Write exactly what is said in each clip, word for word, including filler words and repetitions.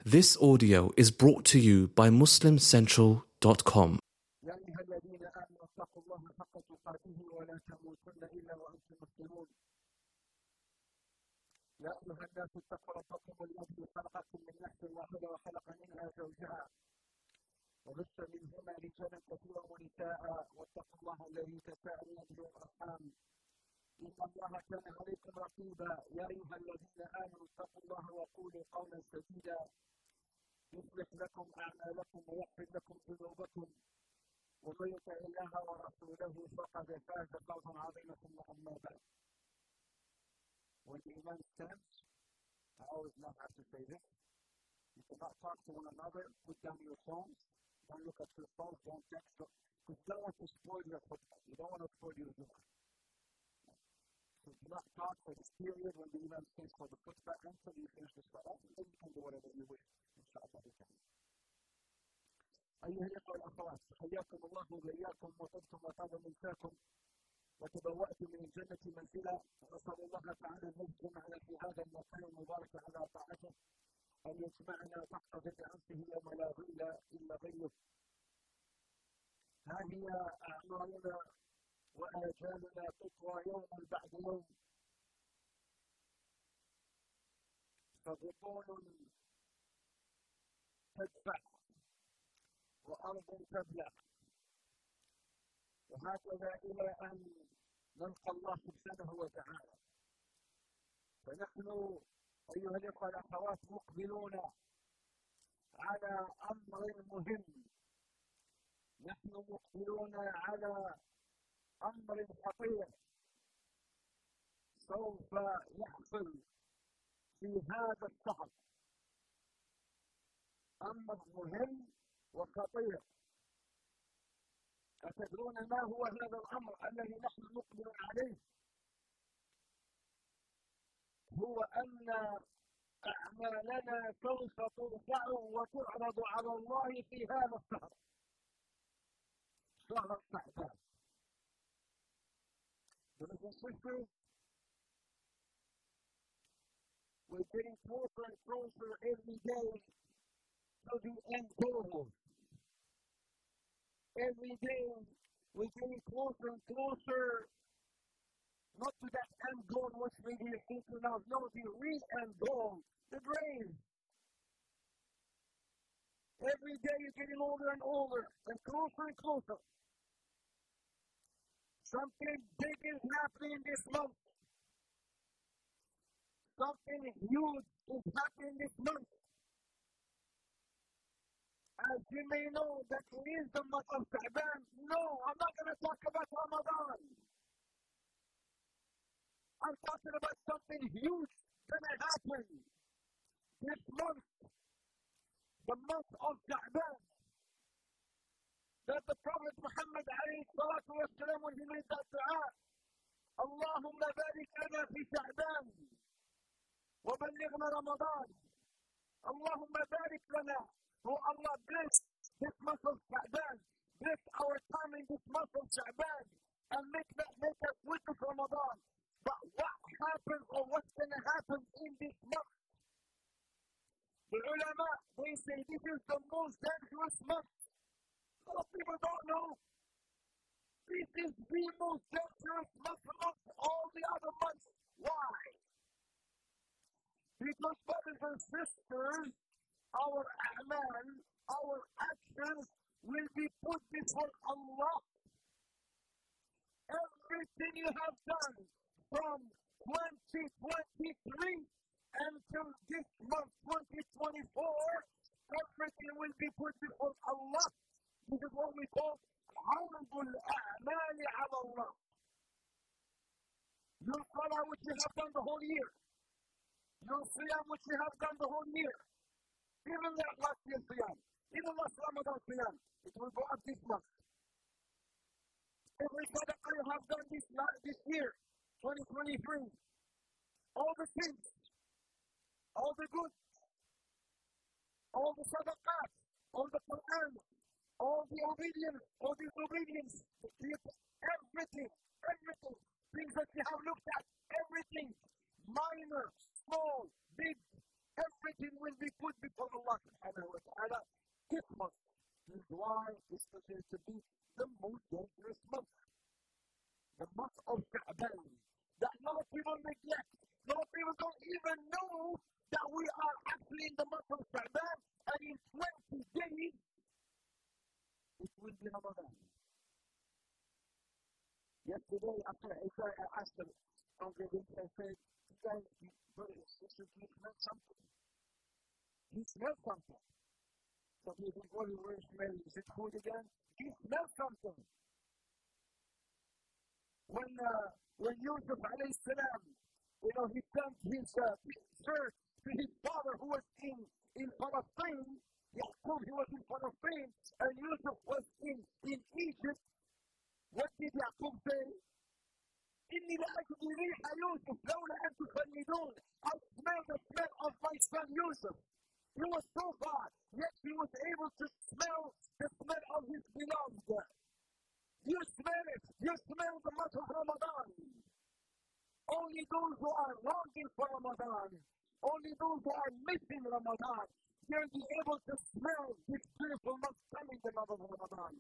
This audio is brought to you by muslim central dot com. يا أيها الذين آمنوا اتقوا الله حق تقاته ولا تموتن إلا وأنتم مسلمون. يا أيها الناس اتقوا ربكم الذي خلقكم من نفس واحدة وخلق منها زوجها وبث منهما رجالا كثيرا ونساء واتقوا الله الذي تساءلون به والأرحام إن الله كان عليكم رقيبا. يا أيها الذين آمنوا اتقوا الله وقولوا قولا سديدا يصلح لكم أعمالكم ويغفر لكم ذنوبكم ومن يطع الله ورسوله فقد فاز فوزا عظيما. ثم أما بعد. When the Imam stands, I always love how to say this. You cannot talk to one another, put down your phones, don't look at your phones, don't text, because you don't want to spoil your khutbah. You don't want to spoil your khutbah. So do not talk for this period when the Imam stands for the khutbah until you finish the salah, and then you can do whatever you wish. Inshallah. أيها الأخوة والأخوات، حياكم الله وبياكم وطبتم وطاب منساكم وتبوأتم من الجنة منزلا. نسأل الله تعالى أن يجمعنا في هذا المكان المبارك على طاعته، أن يجمعنا تحت ظل عرشه يوم لا ظل إلا ظله. ها هي أعمالنا وآجالنا تطوى يوما بعد يوم، فبطون تدفع وأرض تبلع، وهكذا إلى أن نلقى الله سبحانه وتعالى. فنحن أيها الأخوة والأخوات مقبلون على أمر مهم، نحن مقبلون على أمر خطير سوف يحصل في هذا الشهر، أمر مهم وخطير. أتدرون ما هو هذا الأمر الذي نحن نقبل عليه؟ هو أن أعمالنا سوف ترفع وتعرض على الله في هذا الشهر، شهر شعبان. Brothers and sisters, we're getting closer and closer every day to the end goal. Every day we're getting closer and closer, not to that end goal which we are thinking of, no, the real end goal, the grave. Every day you're getting older and older and closer and closer. Something big is happening this month. Something huge is happening this month. As you may know, that is the month of Sha'ban. No, I'm not going to talk about Ramadan. I'm talking about something huge going to happen this month, the month of Sha'ban. That the Prophet Muhammad alayhi salatu wa salam, when he made that dua, Allahumma barik lana fi Sha'ban wa ballighna Ramadan. Allahumma barik lana. Oh Allah, bless this month of Sha'ban, bless our time in this month of Sha'ban, and make that make us witness Ramadan. But what happens or what's going to happen in this month? The ulama, they say this is the most dangerous month. A lot of people don't know. This is the most dangerous month amongst all the other months. Why? Because brothers and sisters, our a'mal, our actions will be put before Allah. Everything you have done from twenty twenty-three until this month, twenty twenty-four, everything will be put before Allah. This is what we call عرض الأعمال على Allah. Your salah which you have done the whole year, your siyam which you have done the whole year, even that last year siyam, even last Ramadan siyam, it will go up this month. Every sadaqah you have done this, this year, twenty twenty-three, all the sins, all the good, all the sadaqat, all the Quran, all the obedience, all the disobedience, everything, everything, things that you have looked at, everything, minor, small, big, everything will be put before Allah day after Isha, I asked them, congregation, I said, you guys, you, brothers and sisters, you smell something. You smell something. So you think, what are you smelling? Is it food again? You smell something. When, uh, when Yusuf alayhi salam, you know, he sent his uh, search to his father who was in, in Palestine, Yaqub, he was in Palestine, and Yusuf was in, in Egypt. What did Yaqub say? إني لأجد ريح يوسف لولا أن تخلدون. I smell the smell of my son Yusuf. He was so bad, yet he was able to smell the smell of his beloved. You smell it. You smell the month of Ramadan. Only those who are longing for Ramadan, only those who are missing Ramadan, they'll be able to smell this beautiful month coming, the month of Ramadan.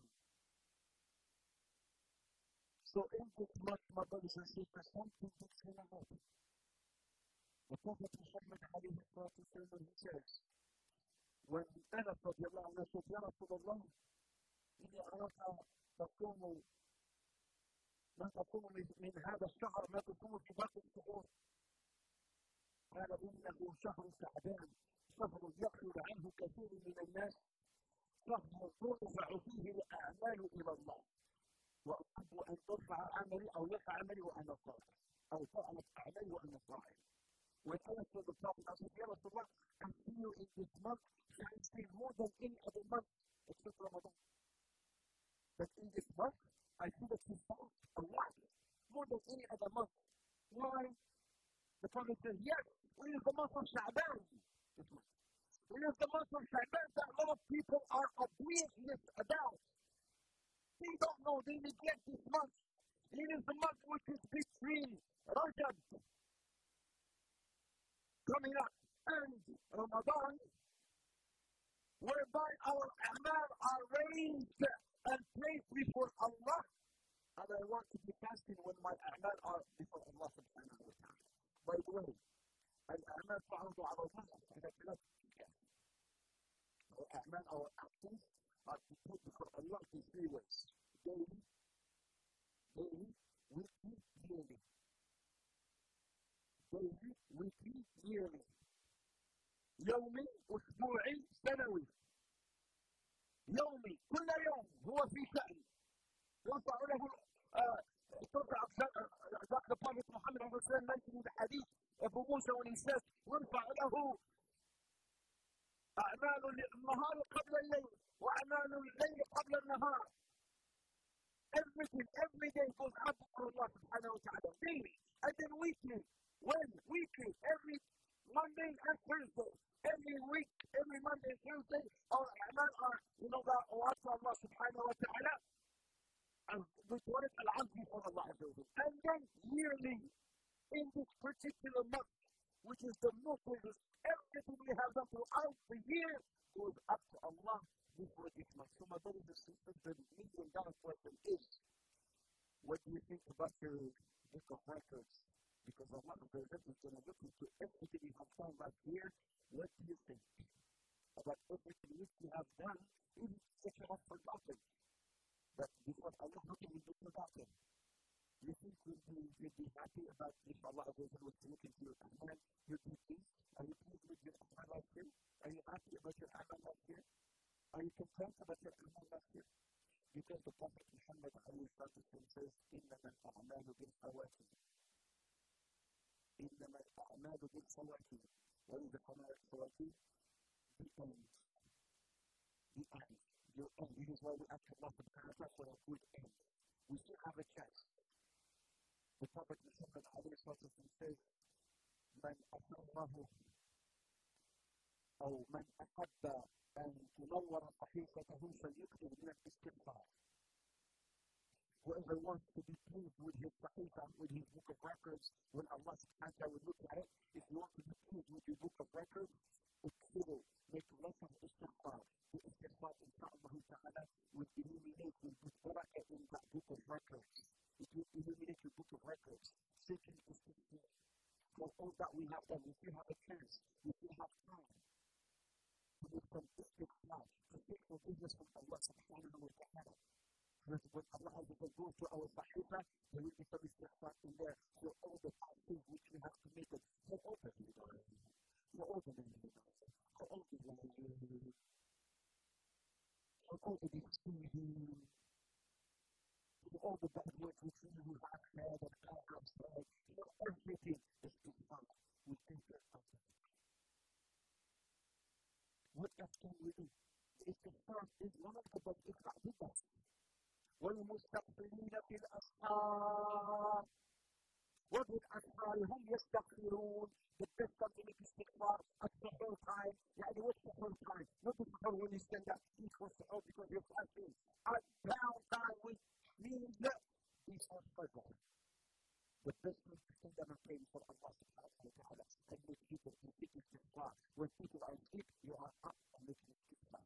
So in this month, my brothers and sisters, something that's going to happen. The Prophet Muhammad alayhi salatu wasalam, he says, when Anas radiallahu anhu said, Ya Rasulullah, إني أراك تقوم ما تقوم من هذا الشهر ما تقوم في باقي الشهور. قال إنه شهر شعبان، شهر يخرج عنه كثير من الناس، شهر ترفع فيه الأعمال إلى الله. وأحب أن ترفع عملي أو يرفع عملي وأنا صائم، أو تعلق أعمالي وأنا صائم. When I said the Prophet, I said, Ya Rasulullah, I see you in this month, I see more than any other month except Ramadan. But in this month, I see that you fast a lot, more than any other month. Why? The Prophet says, yes, it is the month of Sha'ban. It is the month of Sha'ban that a lot of people are oblivious about. They don't know, they neglect this month. It is the month which is between Rajab coming up and Ramadan, whereby our amal are raised and placed before Allah. And I want to be fasting when my amal are before Allah subhanahu wa ta'ala. By the way, al-amal ta'udu ala Allah ila thalath ashya. Our amal, our actions are to put before Allah in three ways: daily, daily, weekly, yearly. Daily, weekly, yearly. يومي، أسبوعي، سنوي. يومي، كل يوم هو في شأن. يرفع له ترفع ذاك البروفيت محمد صلى الله عليه وسلم mentioned in the hadith Abu Musa when he says يرفع له أعمال النهار قبل الليل وأعمال الليل قبل النهار. Everything, every day goes up to Allah subhanahu wa ta'ala. Daily, and then weekly. When? Weekly. Every Monday and Thursday. Every week, every Monday and Thursday, our amal are, you know, that Allah subhanahu wa ta'ala. And we call it al-azm for Allah. And then yearly, in this particular month, which is the most of everything we have done throughout the year goes up to Allah before this month. So my brothers and sisters, the million dollar question is, what do you think about your book of records? Because Allah is going to look into everything you have done last year. What do you think about everything which you have done, even if you have forgotten? But before Allah looking into forgotten, you think you'd be, you'd be happy about if Allah was to look into your amal, you'd be pleased? Are you pleased with your amal last year? Are you happy about your amal last year? Are you content about your amal last year? Because the Prophet Muhammad says, إِنَّمَا الْأَعْمَالُ بِالْخَوَاتِمِ إِنَّمَا الْأَعْمَالُ بِالْخَوَاتِمِ. What is the خواتيم? The end. The end. Your end. This is why we ask Allah subhanahu wa ta'ala for a good end. We still have a chance. The Prophet Muhammad says, من أحبه أو من أحب أن تنور صحيفته فليكتب من الاستغفار. Whoever wants to be pleased with his sahifa, with his book of records, when Allah subhanahu wa ta'ala will look at it, if you want to be pleased with your book of records, اكتبوا, make lots of istighfar. The istighfar, inshallah ta'ala, will illuminate, will put barakah in that book of records. It will illuminate your book of records. Seeking istighfar. For all that we have done, if you have a chance, if you have time, to do some istighfar, to seek forgiveness from Allah subhanahu wa ta'ala. When Allah has to go to our Sahifa, there will be some istighfar in there for all the bad things which we have committed. For all the for all the for all the for all the displeasing, for all the bad words which we have said and I have said, you know, everything is istighfar. We think that what else can we do? Istighfar is one of the best, if not the best. والمستغفرين في الأسحار وبالأسحار هم يستغفرون. The best time to make istighfar at suhoor time. يعني what's suhoor time? Not the suhoor when you stand up to eat for suhoor because you're fasting. At down time which means that before suhoor. The best time to stand up and pray for Allah subhanahu wa ta'ala and make people to seek istighfar. When people are asleep, you are up and making istighfar.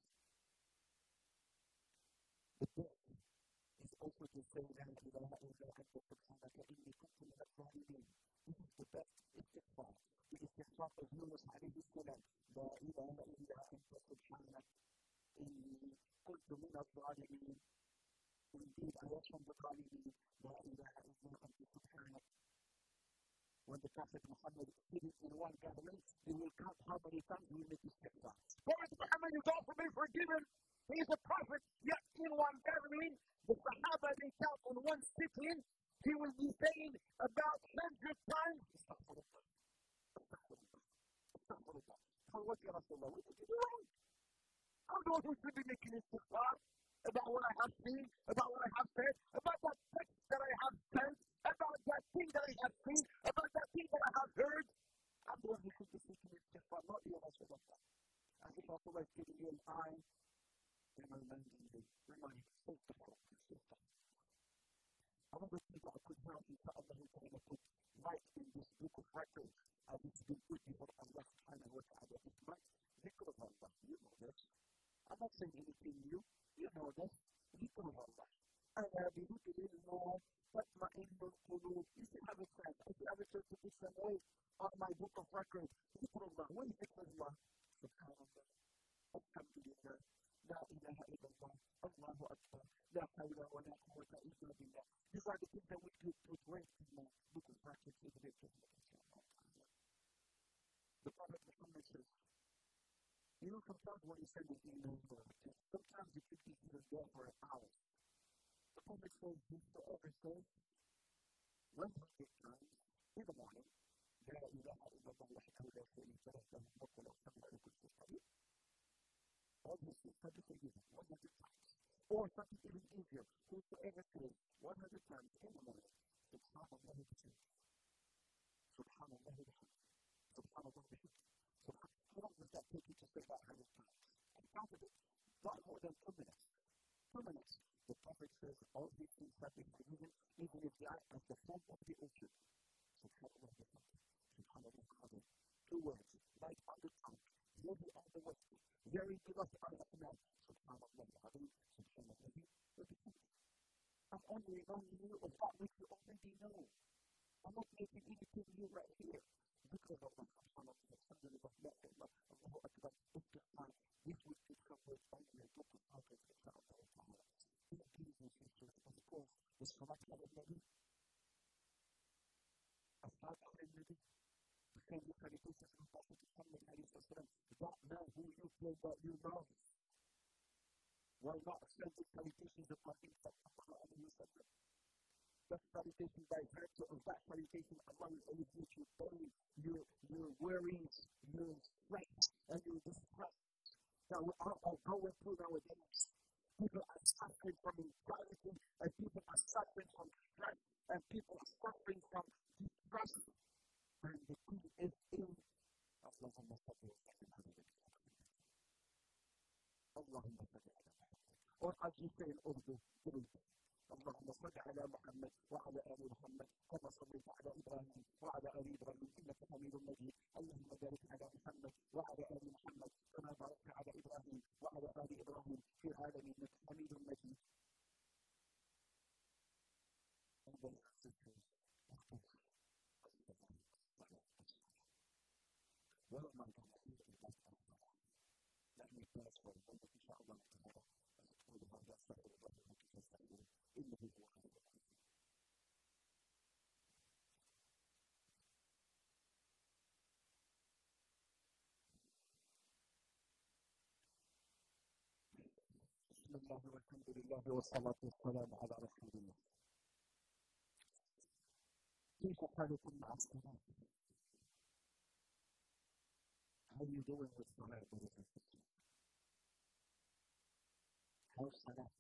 The best is also to say La ilaha illa anta subhanaka inni kuntu min adh-dhalimin. This is the best istighfar. The istighfar of Yunus alayhi salam. La ilaha illa anta subhanaka inni kuntu min adh-dhalimin. Indeed, I was from the Dhalimin. La ilaha illa anta subhanaka. When the Prophet Muhammad is in one gathering, he will count how many times he will make istighfar. Prophet Muhammad, you go for me forgiven. He is a prophet, yet in one gathering, the Sahaba they count on one sitting, he will be saying about hundred times. For what you Rasulullah? What did you do wrong? How do we should be making istighfar about what I have seen, about what I have said, about that text that I have sent, about that thing that I have seen, about that thing that I have heard? I'm the one who should be making istighfar, not you Rasulullah. As if Rasulullah is giving you an eye. Reminding you, reminding you, I want to see what I could help you to Allah to put right in this book of records as it's been put before Allah subhanahu wa ta'ala. It's right, dhikr of Allah, you know this. I'm not saying anything new, you know this, dhikr of Allah. أَلَا بِذِكْرِ اللَّهِ تَطْمَئِنُّ الْقُلُوبُ. You still have a chance, I still have a chance to put some weight on my book of records. Dhikr of Allah, what is dhikr of Allah? Subhanallah, alhamdulillah. لا إله إلا الله الله أكبر لا حول ولا قوة إلا بالله. These are the things that we do to break the book of practice in the victory. The Prophet Muhammad says, you know, sometimes when you send an email, sometimes it could be even there for an hour. The Prophet says, whosoever says one hundred times in the morning, لا إله إلا الله وحده لا شريك له له الملك وله الحمد على كل شيء قدير. Obviously, something forgiven one hundred times. Or something even easier. Whosoever says one hundred times in the morning, Subhanallah wa bihamdihi. Subhanallah wa bihamdihi. Subhanallah wa bihamdihi. How long does that take you to say that one hundred times? I counted it. Not more than two minutes. Two minutes. The Prophet says all these things have been forgiven, even if they are at the form of the ocean. Subhanallah wa bihamdihi. Subhanallah wa bihamdihi. Two words, right on the tongue. Maybe on the way. Very beloved Allah tonight. Subhanallah al-Azim, Subhanallah al-Azim. I'm only reminding you of that which you already know. I'm not making anything new right here. Because of Allah, Subhanallah, Alhamdulillah, La ilaha, Allahu Akbar, Istighfar. This will take some words on your book of Prophet, Inshallah ta'ala. In Jesus' name, of course, the Salat al-Nabi. As-Salat al-Nabi. Can you carry this as a Prophet Muhammad alayhi salam? Don't know who you feel that you know. Why not send the salutations of Prophet sallallahu alayhi wa sallam? That salutation by virtue of that salutation, Allah will alleviate your pain, your, your worries, your stress, and your distress that we are all going through nowadays. People are suffering from anxiety, and people are suffering from stress, and people are suffering from depression. And the key is in Allahumma salli ala Muhammad. Allahumma salli ala Muhammad. Or as you say in Urdu, اللهم صل على محمد وعلى آل محمد كما صليت على إبراهيم وعلى آل إبراهيم إنك حميد مجيد. اللهم بارك على محمد وعلى آل محمد كما باركت على إبراهيم وعلى آل إبراهيم في العالمين إنك حميد مجيد. Well, my God, let me pause for a moment, inshallah, tomorrow. As I told you, I'll get started with تستعين إنه هو العلي العظيم. بسم الله والحمد لله والصلاة والسلام على رسول الله. كيف حالكم مع الصلاة؟ How are you doing with Salah, brothers and sisters? How's Salah?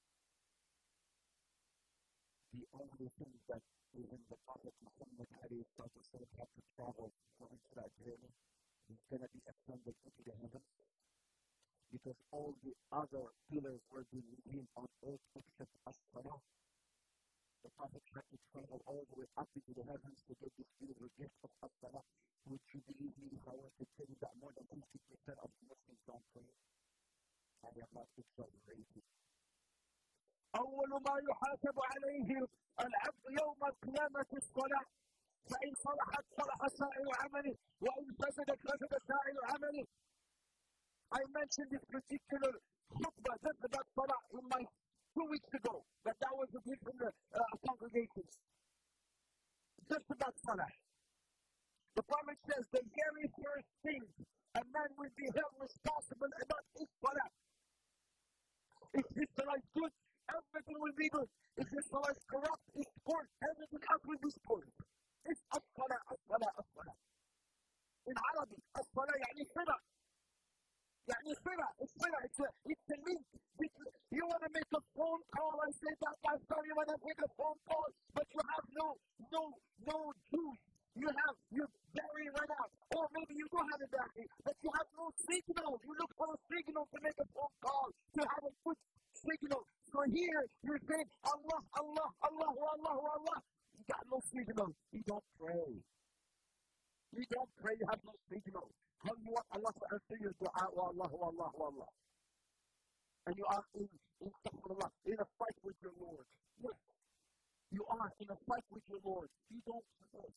The only thing that even the Prophet Muhammad alayhi salatu wasalam had to travel for into that journey is going to be ascended into the heavens, because all the other pillars were being revealed on earth except as-Salah. The Prophet had to travel all the way up into the heavens to get this beautiful gift of as-Salah, which you believe me if I were to tell you that more than fifty percent of Muslims don't pray. I am not exaggerating. أول ما يحاسب عليه العبد يوم القيامة الصلاة، فإن صلحت صلح سائر عمله وإن فسدت فسد سائر عمله. I mentioned this particular khutbah just about Salah in my two weeks ago, but that was a different uh, congregations. Just about Salah. The Prophet says the very first thing a man will be held responsible about is Salah. If his Salah is good, everything will be good. If his Salah is corrupt, it's poor, everything else will be spoiled. It's as-Salah, as-Salah, as-Salah. In Arabic, as-Salah يعني صلة. يعني صلة, it's صلة, it's a, it's a link. You want to make a phone call, I say that, I'm sorry, you want to make a phone call, but you have no, no, no juice. You have your battery run out, or maybe you don't have a battery, but you have no signal. You look for a signal to make a phone call, to have a good signal. So here, you're saying, Allah, Allah, Allah, Allah, Allah. You got no signal. You don't pray. You don't pray, you have no signal. How you want Allah to answer your dua, wa Allah, wa Allah, wa Allah. And you are in, in, in a fight with your Lord. Yes. You are in a fight with your Lord. You don't pray.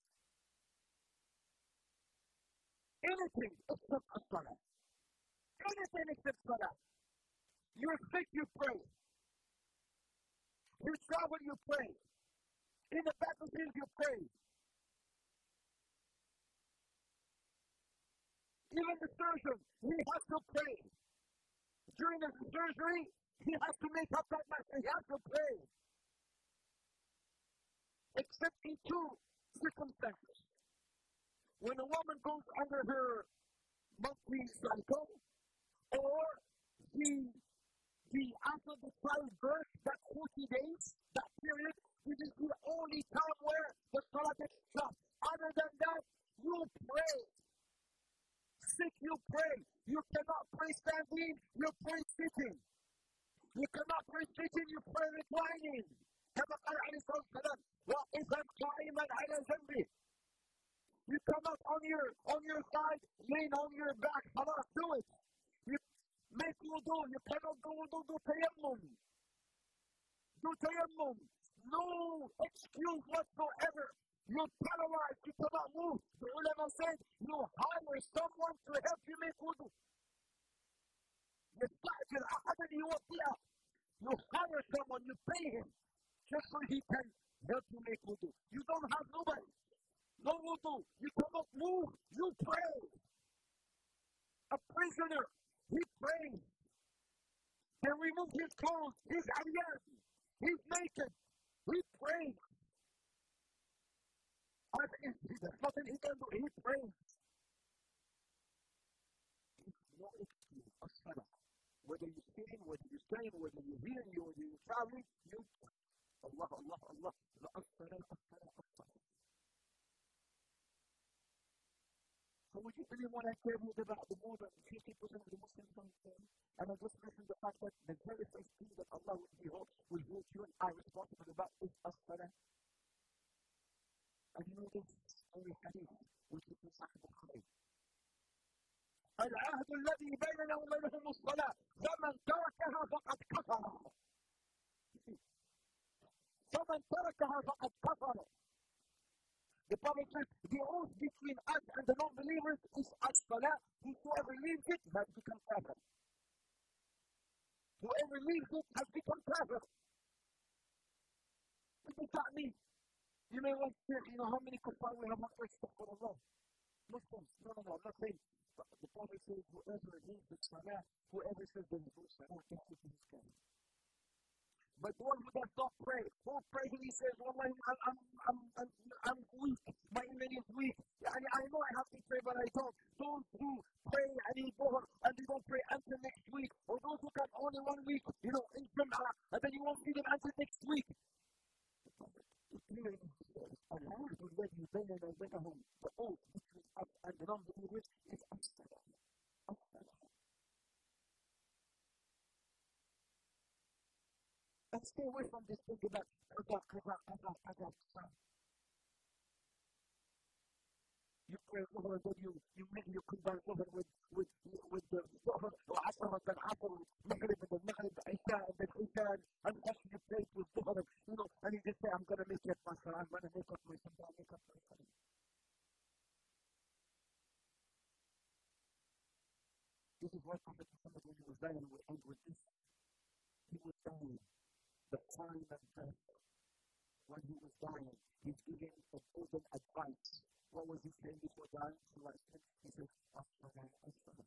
Anything except as-Salah. Anything except Salah. You're sick, you pray. You travel, you pray. In the battlefield, you pray. Even the surgeon, he has to pray. During the surgery, he has to make up that mess. He has to pray. Except in two circumstances. When a woman goes under her monthly cycle, or the, the after the childbirth, that forty days, that period, it is the only time where the Salah gets stopped. Other than that, you pray. Sick, you pray. You cannot pray standing, you pray sitting. You cannot pray sitting, you pray reclining. كما قال عليه الصلاة والسلام واقفا قائما على جنبه. You come up on your on your side, lean on your back, خلاص, do it. You make wudu, you cannot do wudu, do tayammum. Do tayammum. No excuse whatsoever. You're paralyzed, you cannot move. The ulama said, you hire someone to help you make wudu. يستأجر أحدا يوضيها. You hire someone, you pay him, just so he can help you make wudu. You don't have nobody. No wudu. You cannot move. You pray. A prisoner, he prays. They remove his clothes. He's aryan. He's naked. He prays. There's nothing he can do. He prays. It's no excuse. As-Salah. Whether you're sitting, whether you're standing, whether you're here, whether you're traveling, you pray. Allah, Allah, Allah. As-Salah, As-Salah, As-Salah. So would you really want to tell me about the more than fifty percent of the Muslims on the And I just mentioned the fact that the very first thing that Allah will behold, will hold you and I responsible about is as-Salah. And you know this story hadith, which is in Sahih Bukhari. العهد الذي بيننا وبينهم الصلاة فمن تركها فقد كفر. فمن تركها فقد كفر. The Prophet says, the oath between us and the non-believers is as-Salah. Whoever leaves it has become kafir. Whoever leaves it has become kafir. look at me. You may want to, you know, how many kuffar we have on earth, astaghfirullah. Muslims, no, no, no, I'm not saying. But the Prophet says, whoever leaves the salah, whoever says there is no salah, can't put his skin. But the one who does not pray, who pray when he says, Wallahi, I'm, I'm, I'm, I'm, I'm weak, my iman is weak. I, I know I have to pray, but I don't. Those who pray and he goes and they don't pray until next week, or those who come only one week, you know, in Jum'ah, and then you won't see them until next week. Allah will let you better than better home. The oath between us and the non-believers is as-salah. As-salah. And stay away from this thing about qada, qada, qada, qada, qada. You pray Dhuhr, then you, you make you combine Dhuhr with, with, with the Dhuhr, or Asr, and then Asr, Maghrib, and then Maghrib, Isha, and then Isha, and then you pray with Dhuhr, you know, and you just say, I'm going to make it my salah, I'm going to make up my salah, I'll make up my salah. This is why Prophet Muhammad, when he was dying, would end with this. He was dying. The time and death. When he was dying, he's giving a golden advice. What was he saying before dying? He said, As-salah, as-salah.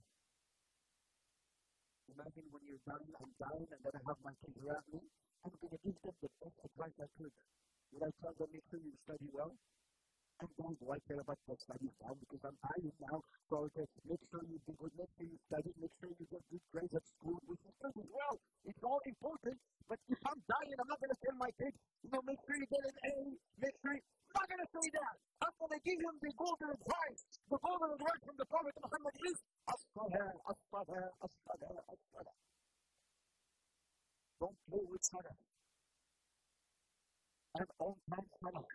Imagine when you're dying, I'm dying, and then I have my kids around me. I'm going to give them the best advice I could. Would I tell them, make sure you study well? And don't do I care about your studies now because I'm dying now. So okay, make sure you do good, make sure you study, make sure you get good grades at school, which is good as well. It's all important. But if I'm dying, I'm not going to tell my kids, you know, make sure you get an A, make sure you... I'm not going to say that. I'm going to give him the golden advice. The golden advice from the Prophet Muhammad is As-salah, as-salah, as-salah, as-salah. Don't play with salah. And on time salah.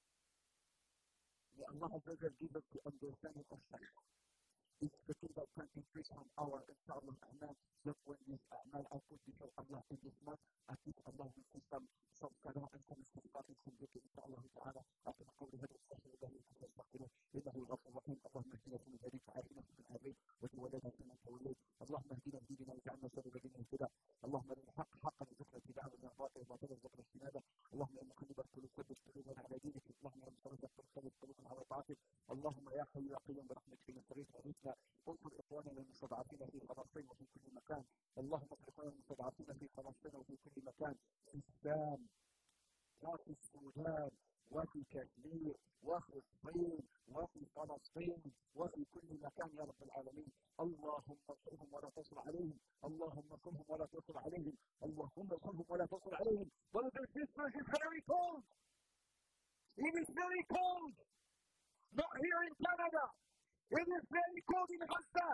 May Allah Azza wa give us the understanding of salah. It's the thing that can increase on our, inshallah, amen. Just when this a'mal I put before Allah in this month, I think Allah will see some, some salah and some istighfar and some dhikr, inshallah ta'ala. After قول هذا السحر الله يكون يستغفره إنه الغفور الرحيم. اللهم اهدنا فيمن هديت وعافنا فيمن عافيت وتولنا فيمن توليت. اللهم اهدنا واهدنا واجعلنا سببا لمن اهتدى. اللهم ارنا الحق حقا وارزقنا اتباعه وارنا الباطل باطلا وارزقنا اجتنابه. اللهم يا مقلب القلوب ثبت قلوبنا على دينك. اللهم يا مصرف القلوب ثبت قلوبنا على طاعتك. اللهم يا حي يا قيوم برحمتك نستغيث وغيثنا. انصر اخواننا المستضعفين في فلسطين وفي كل مكان. اللهم انصر اخواننا المستضعفين في فلسطين وفي كل مكان، في الشام وفي السودان وفي كشمير وفي الصين وفي فلسطين وفي كل مكان يا رب العالمين. اللهم انصرهم ولا تصر عليهم. اللهم انصرهم ولا تصر عليهم. اللهم انصرهم ولا تصر عليهم. Brothers and sisters, it's very cold. It is very cold. Not here in Canada. It is very cold in Gaza.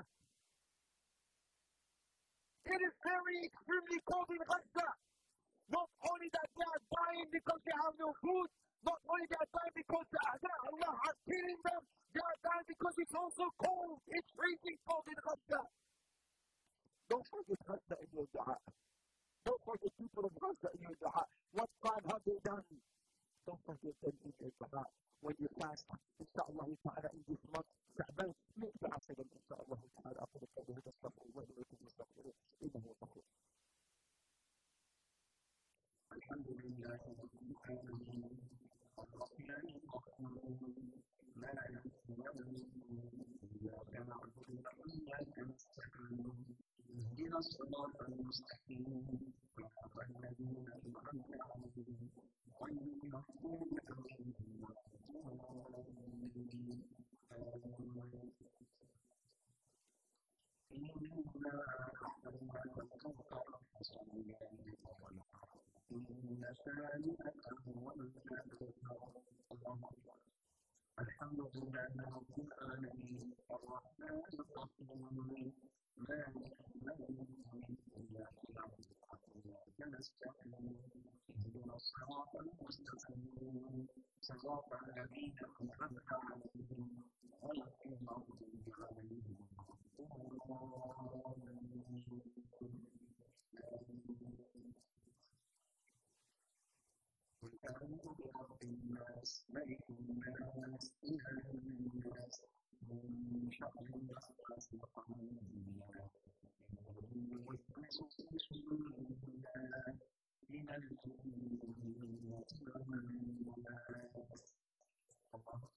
It is very extremely cold in Gaza. Not only that they are dying because they have no food, not only they are dying because Allah is killing them, they are dying because it's also cold. It's freezing cold in Gaza. Don't forget Gaza in your dua. Don't forget people of Gaza in your dua. What crime have they done? Don't forget them in your dua. When you fast, inshallah ta'ala, in this month, Sha'ban, make dua for them, inshallah ta'ala. أقول قولي هذا استغفر الله لي ولكم واستغفروه إنه هو الغفور. الحمد لله رب العالمين الرحمن الرحيم مالك يوم الدين إياك نعبد وإياك نستعين اهدنا الصراط المستقيم صراط الذين أنعمت عليهم غير المغضوب عليهم ولا الضالين. إنا أعطيناك الكوثر فصل لربك إن شانئك هو الأبتر. اللهم الحمد لله رب العالمين الرحمن الرحيم مالك يوم الدين إياك نعبد وإياك نستعين اهدنا الصراط المستقيم صراط الذين أنعمت عليهم غير المغضوب عليهم قل أعوذ برب الناس ملك الناس إله الناس من شر الوسواس الخناس الذي يوسوس في صدور الناس من الناس. الله